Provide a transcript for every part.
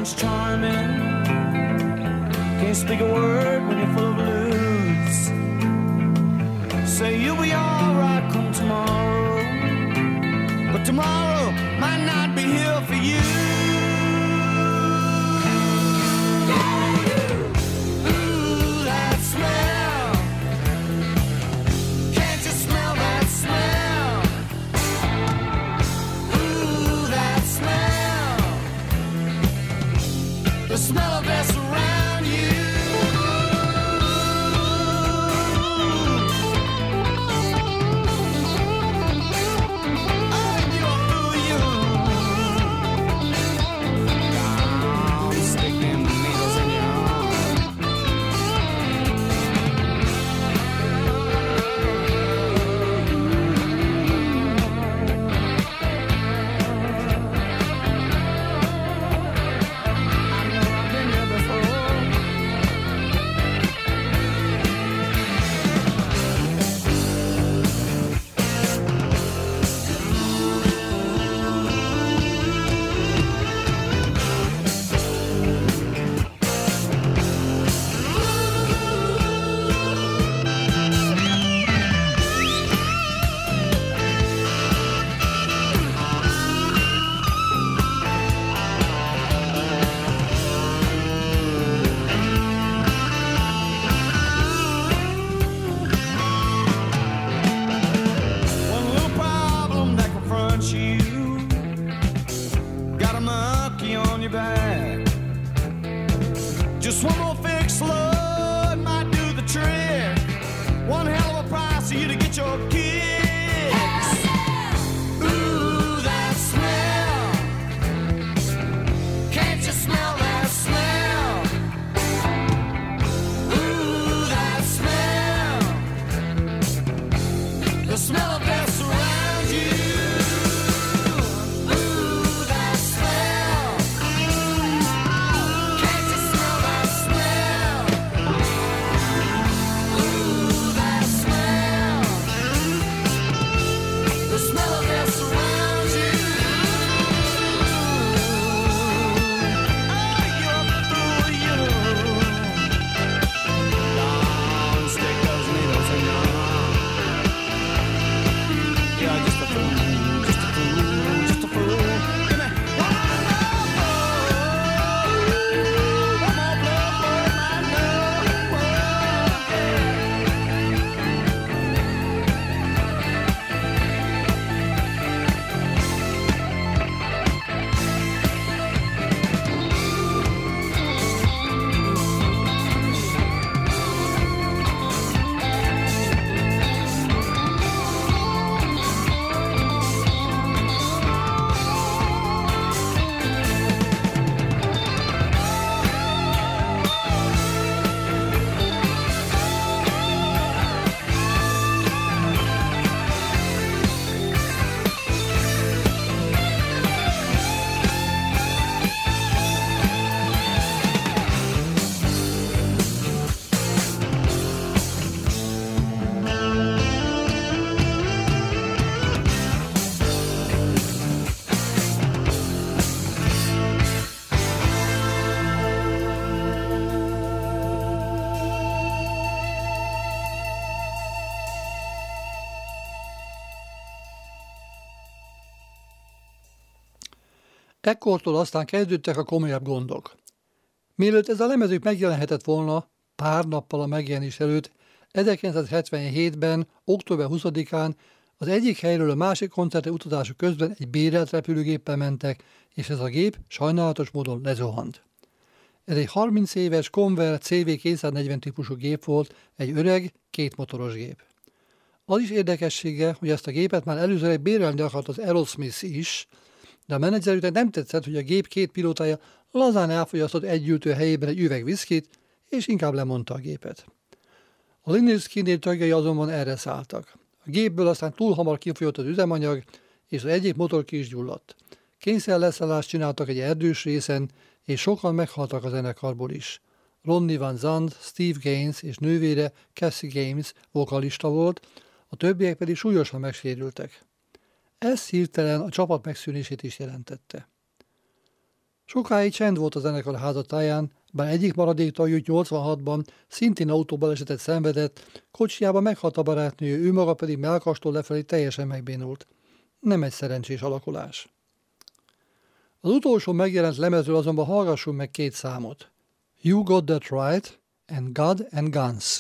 sounds charming. Can't speak a word when you're full of blues. Say you'll be alright come tomorrow, but tomorrow might not be here for you. The smell of this around you. Oh, you're through you. I'm sticking needles in your arm. Just one more fix, Lord, might do the trick. One hell of a price for you to get your kicks. Ooh, that smell. Can't you smell that smell? Ooh, that smell. The smell of death surrounds you. Ekkortól aztán kezdődtek a komolyabb gondok. Mielőtt ez a lemezük megjelenhetett volna, pár nappal a megjelenés előtt, 1977-ben, október 20-án az egyik helyről a másik koncertre utazásuk közben egy bérelt repülőgéppel mentek, és ez a gép sajnálatos módon lezuhant. Ez egy 30 éves Convair CV240 típusú gép volt, egy öreg, kétmotoros gép. Az is érdekessége, hogy ezt a gépet már előzőleg bérelni akart az Aerosmith is, de a menedzserüknek nem tetszett, hogy a gép két pilótája lazán elfogyasztott egy ültő helyében egy üveg viszkit, és inkább lemondta a gépet. A Lynyrd Skynyrd tagjai azonban erre szálltak. A gépből aztán túl hamar kifolyott az üzemanyag, és az egyik motor ki is gyulladt. Kényszerleszállást csináltak egy erdős részen, és sokan meghaltak a zenekarból is. Ronnie Van Zant, Steve Gaines és nővére Cassie Gaines vokalista volt, a többiek pedig súlyosan megsérültek. Ez hirtelen a csapat megszűnését is jelentette. Sokáig csend volt a zenekar házatáján, bár egyik maradék tagjuk 86-ban szintén autóbalesetet szenvedett, kocsijában meghalt a barátnője, ő maga pedig mellkastól lefelé teljesen megbénult. Nem egy szerencsés alakulás. Az utolsó megjelent lemezről azonban hallgassunk meg 2 számot. You Got That Right and God and Guns.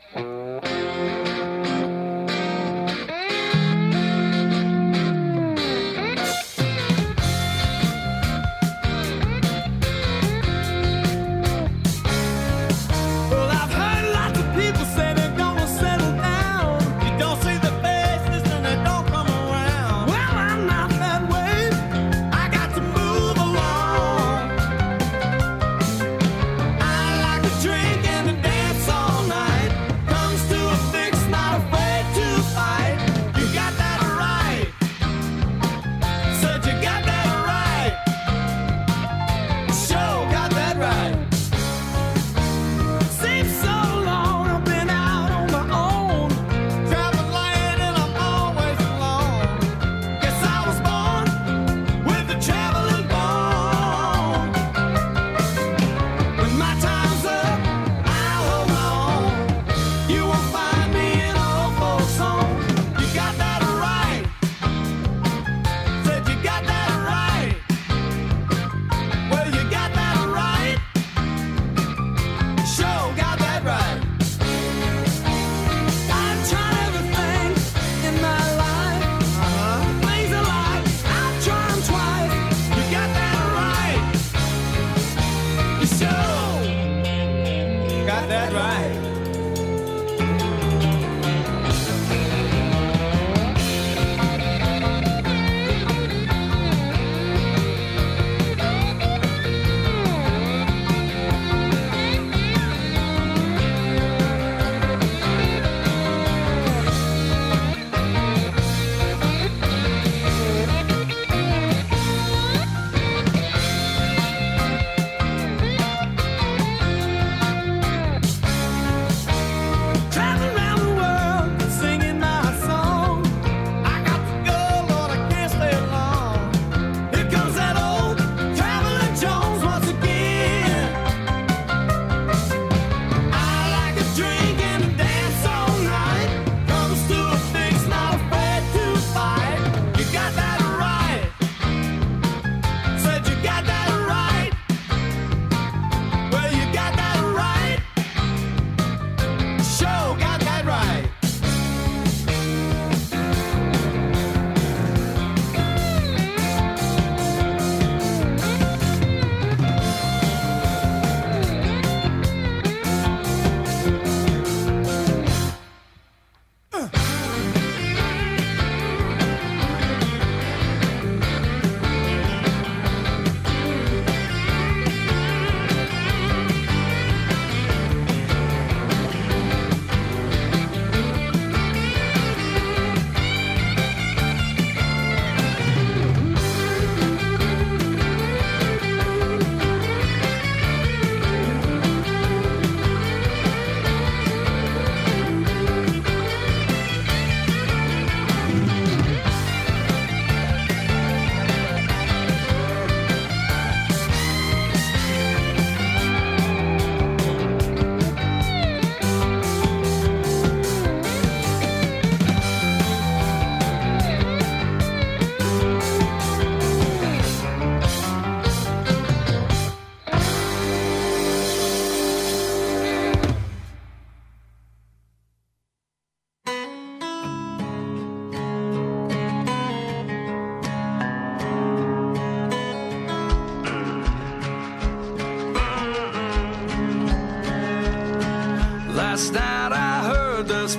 Last night I heard this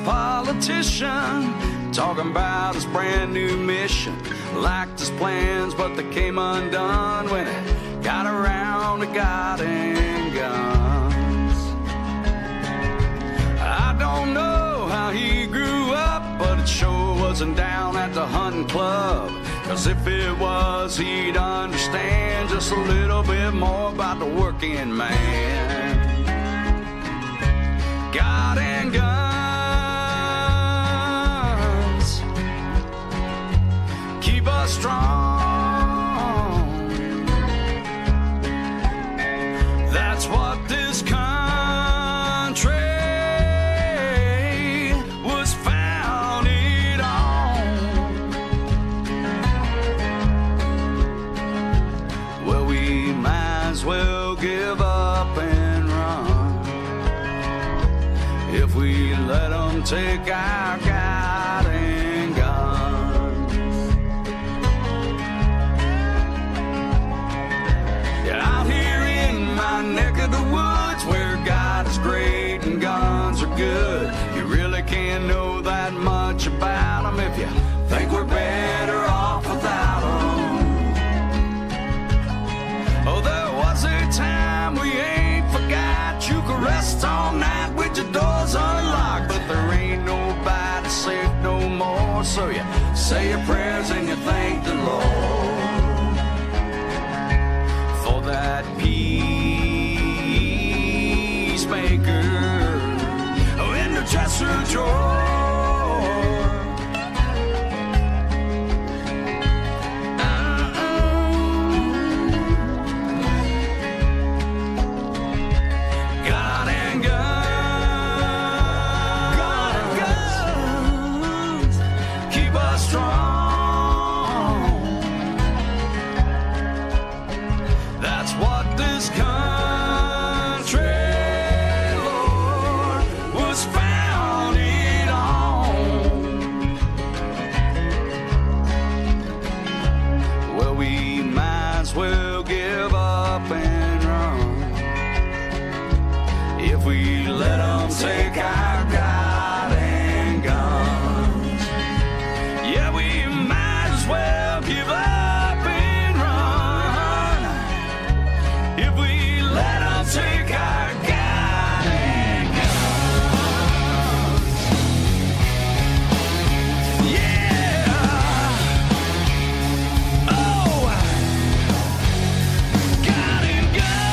politician talking about his brand new mission. Liked his plans, but they came undone when it got around to God and guns. I don't know how he grew up, but it sure wasn't down at the hunting club. 'Cause if it was, he'd understand just a little bit more about the working man. God and guns keep us strong. we let them take our guiding guns. Yeah, out here in my neck of the woods where God is great and guns are good, you really can't know that much about them if you think we're better off without them. Oh, there was a time we ain't forgot. You could rest all night with your doors unlocked, but there ain't nobody safe no more. So you say your prayers and you thank the Lord for that peacemaker in the dresser drawer. Take our guiding guns. Yeah, we might as well give up and run if we let them take our guiding guns. Yeah. Oh, guiding guns.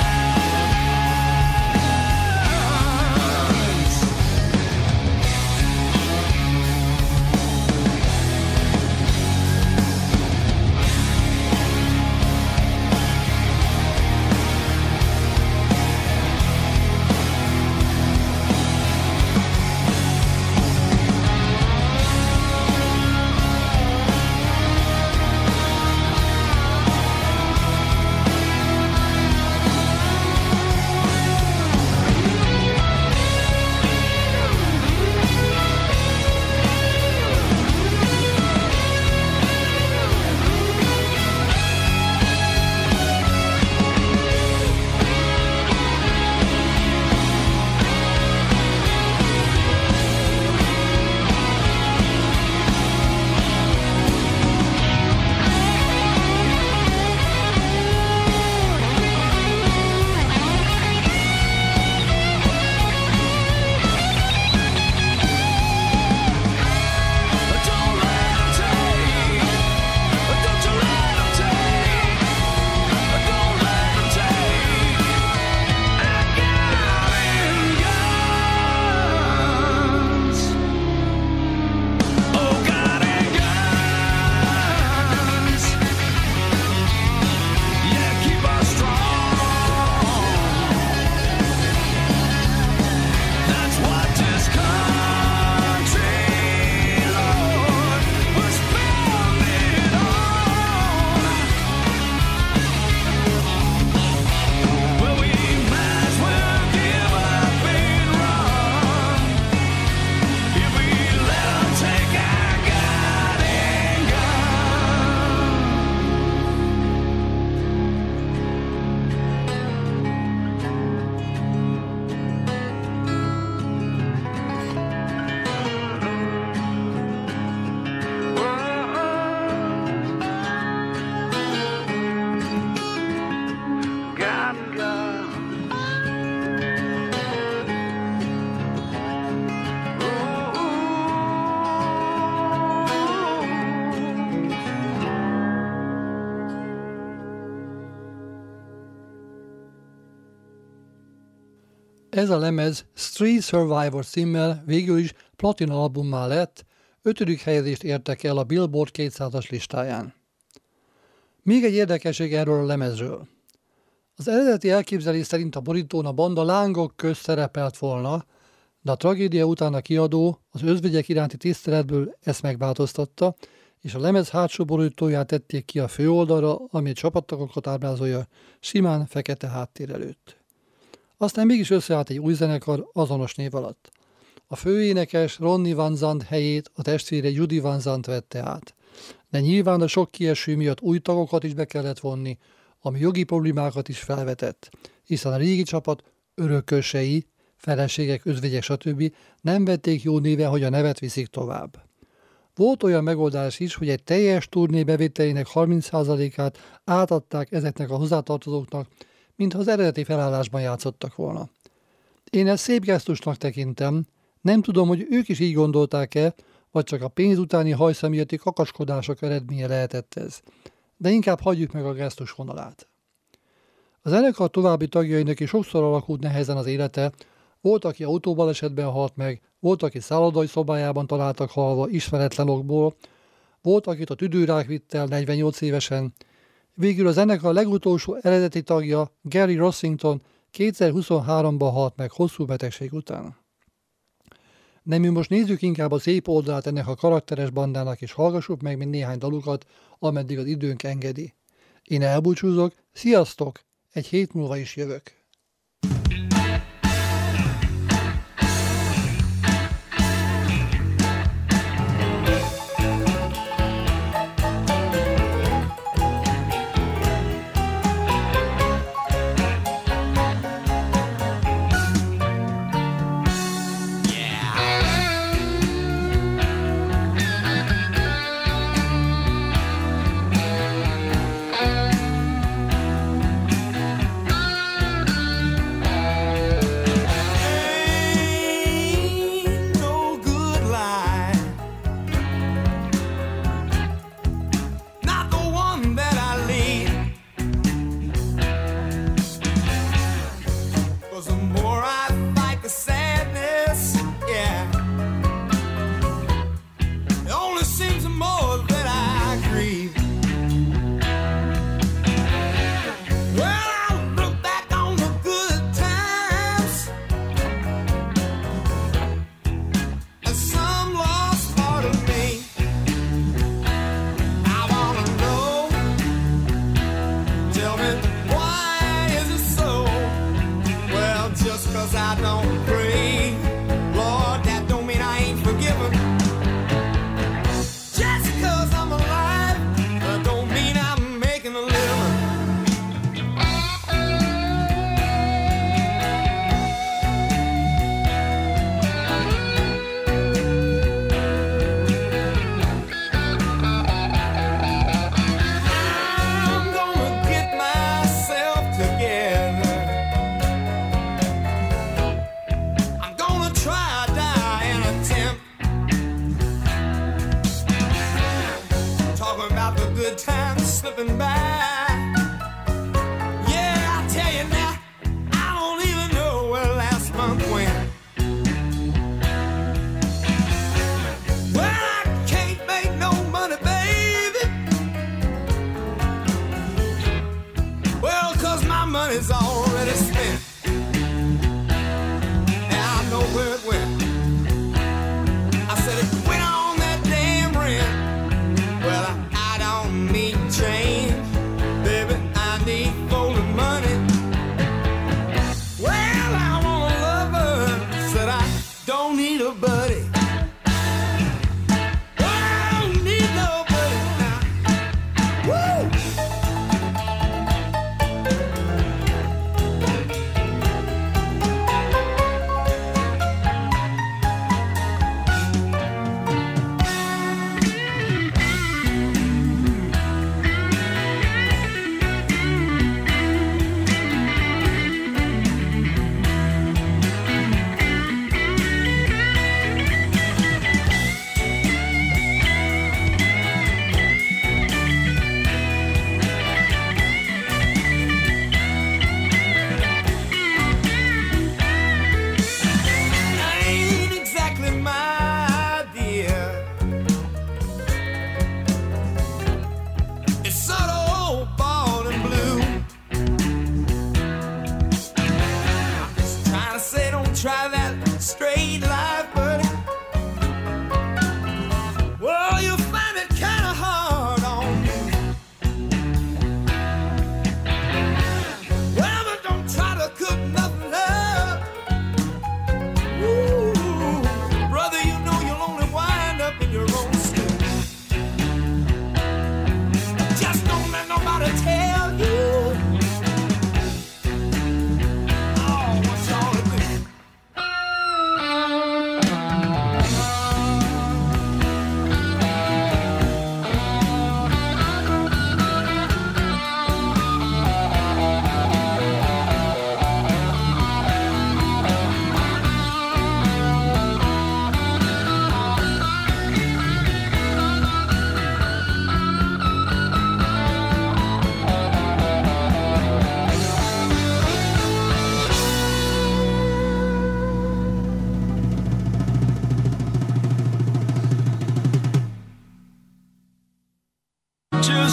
Ez a lemez Street Survivor címmel végül is platina albummá lett, 5. helyezést értek el a Billboard 200-as listáján. Még egy érdekesség erről a lemezről. Az eredeti elképzelés szerint a borítón a banda lángok közt szerepelt volna, de a tragédia után a kiadó az özvegyek iránti tiszteletből ezt megváltoztatta, és a lemez hátsó borítóját tették ki a főoldalra, ami a csapattagokat ábrázolja simán fekete háttér előtt. Aztán mégis összeállt egy új zenekar azonos név alatt. A főénekes Ronnie Van Zant helyét a testvére Judy Van Zant vette át. De nyilván a sok kieső miatt új tagokat is be kellett vonni, ami jogi problémákat is felvetett, hiszen a régi csapat örökösei, feleségek, özvegyek, stb. Nem vették jó néven, hogy a nevet viszik tovább. Volt olyan megoldás is, hogy egy teljes turné bevételének 30%-át átadták ezeknek a hozzátartozóknak, mintha az eredeti felállásban játszottak volna. Én ezt szép gesztusnak tekintem, nem tudom, hogy ők is így gondolták-e, vagy csak a pénz utáni hajszem miatti kakaskodások eredménye lehetett ez. De inkább hagyjuk meg a gesztus vonalát. A zenekar további tagjainak is sokszor alakult nehezen az élete, volt, aki autóbalesetben halt meg, volt, aki szállodai szobájában találtak halva ismeretlen okból, volt, akit a tüdőrák vitt el 48 évesen. Végül a zenekar legutolsó eredeti tagja, Gary Rossington 2023-ban halt meg hosszú betegség után. De mi most nézzük inkább a szép oldalát ennek a karakteres bandának, és hallgassuk meg még néhány dalukat, ameddig az időnk engedi. Én elbúcsúzok, sziasztok! Egy hét múlva is jövök. Try that straight life, buddy. Well, you'll find it kind of hard on you. Well, but don't try to cook nothing up. Ooh.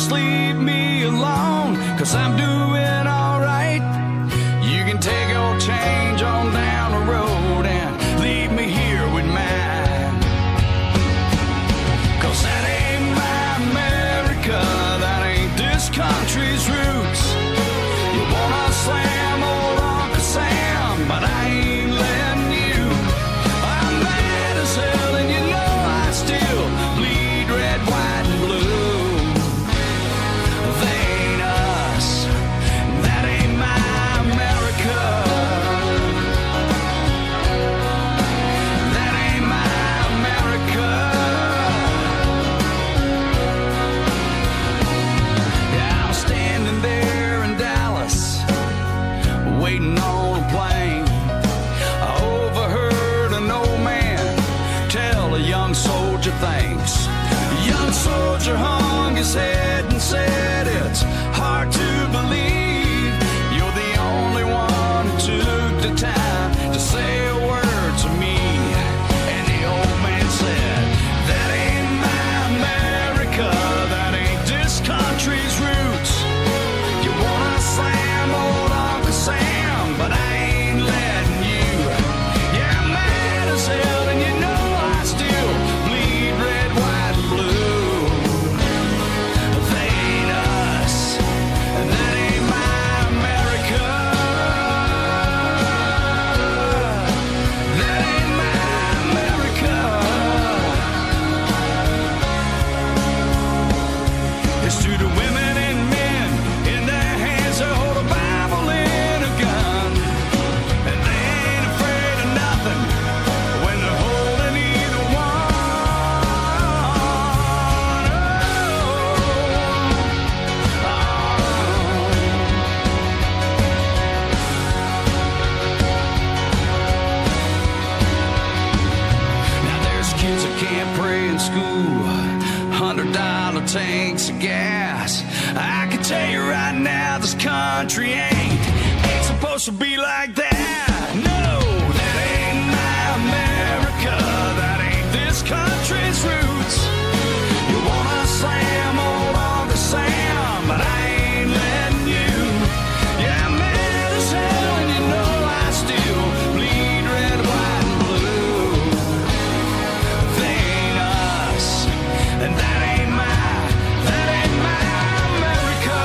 just leave me alone, 'cause I'm doing alright. You can take your change on down the road and leave me here with mine. 'Cause that ain't my America, that ain't this country's roots. You wanna slam old Uncle Sam, but I ain't letting you. I'm mad as hell and you know I still bleed red, white and blue. They ain't us, that ain't my America. That ain't my America. Yeah, I'm standing there in Dallas, waiting on a plane. I overheard an old man tell a young soldier thanks. The young soldier hung his head and said, it's hard to believe you're the only one who took the time to say a word to me. And the old man said, that ain't my America, that ain't this country's roots. You wanna slam old Uncle Sam, but I ain't letting you. Yeah, I'm mad as hell and you know I still bleed red, white and blue. They ain't us, and that ain't my America. That ain't my America. It's to the women and men in their hands that hold a Bible and a gun, and they ain't afraid of nothing when they're holding either one. Now there's kids that can't pray in school, $100 tanks of gas. I can tell you right now, this country ain't supposed to be like that. No, that ain't my America, that ain't this country's roots. You wanna slam old Uncle Sam, but I ain't letting you. Yeah, I'm mad as hell and you know I still bleed red, white and blue. They ain't us, and that ain't my America.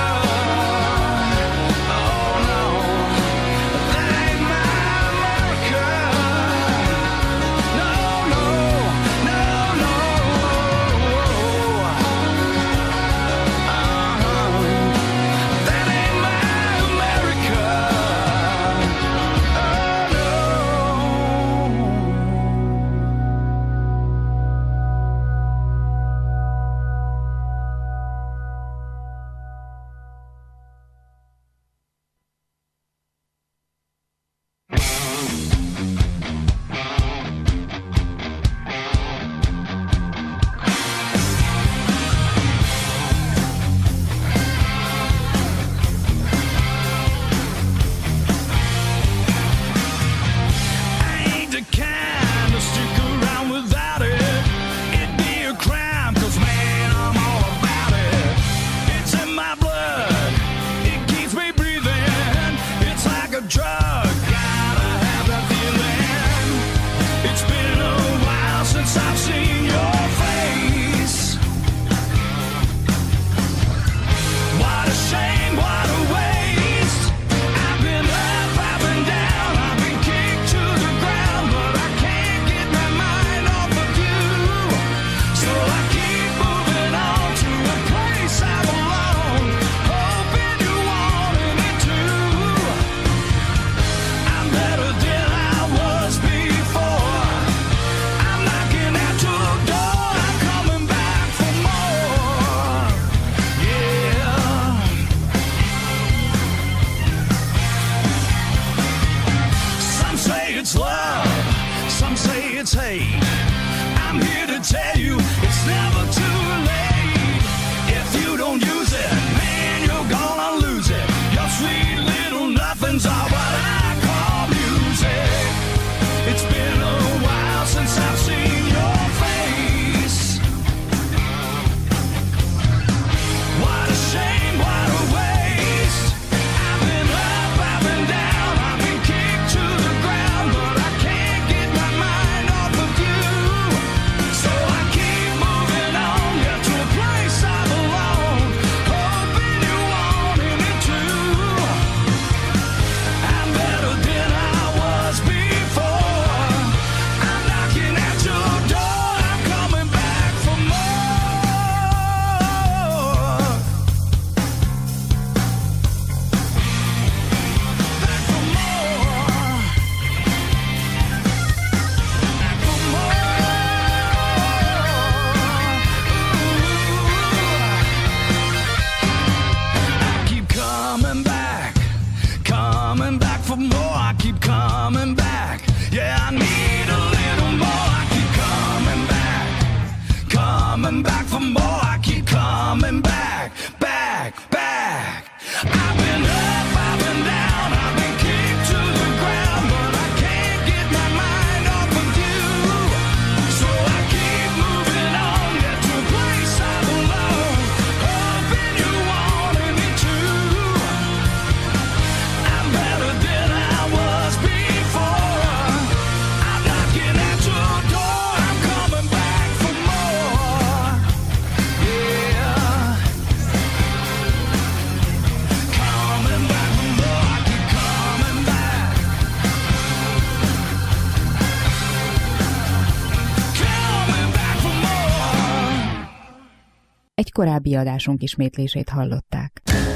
Oh no, that ain't my America. No, no, no, no. That ain't my America. Oh no. I ain't the kind to stick around without it. It'd be a crime, 'cause man, I'm all about it. It's in my blood, it keeps me breathing. It's like a drug, gotta have that feeling. It's been a while since I've seen your face. What a shame, what a waste. I've been up, I've been down, I've been kicked to the ground, but I can't get my mind off of you. So I keep moving on to a place I belong, hoping you wanted me to. I'm better than I was before. I'm knocking at your door, I'm coming back for more. Yeah. Some say it's love, some say it's hate. I'm here to tell you it's never too late. If you don't use it, man, you're gonna lose it. Your sweet little nothings are what I call music. It's been a while since I've seen your face. What a Egy korábbi adásunk ismétlését hallották.